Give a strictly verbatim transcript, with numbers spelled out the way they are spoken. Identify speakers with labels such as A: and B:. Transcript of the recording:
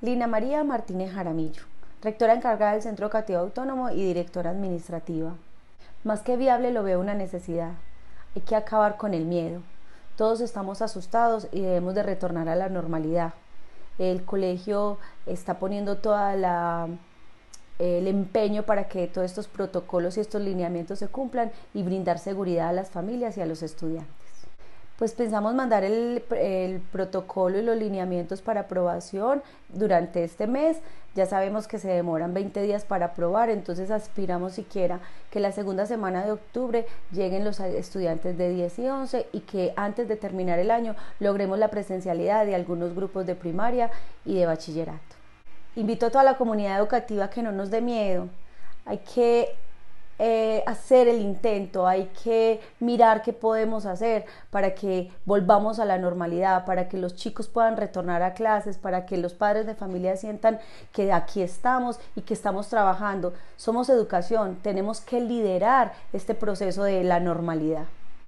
A: Lina María Martínez Jaramillo, rectora encargada del Centro Educativo Autónomo y directora administrativa. Más que viable lo veo una necesidad. Hay que acabar con el miedo. Todos estamos asustados y debemos de retornar a la normalidad. El colegio está poniendo toda la el empeño para que todos estos protocolos y estos lineamientos se cumplan y brindar seguridad a las familias y a los estudiantes. Pues pensamos mandar el, el protocolo y los lineamientos para aprobación durante este mes. Ya sabemos que se demoran veinte días para aprobar, entonces aspiramos siquiera que la segunda semana de octubre lleguen los estudiantes de diez y once y que antes de terminar el año logremos la presencialidad de algunos grupos de primaria y de bachillerato. Invito a toda la comunidad educativa a que no nos dé miedo. Hay que eh, hacer el intento, hay que mirar qué podemos hacer para que volvamos a la normalidad, para que los chicos puedan retornar a clases, para que los padres de familia sientan que aquí estamos y que estamos trabajando. Somos educación, tenemos que liderar este proceso de la normalidad.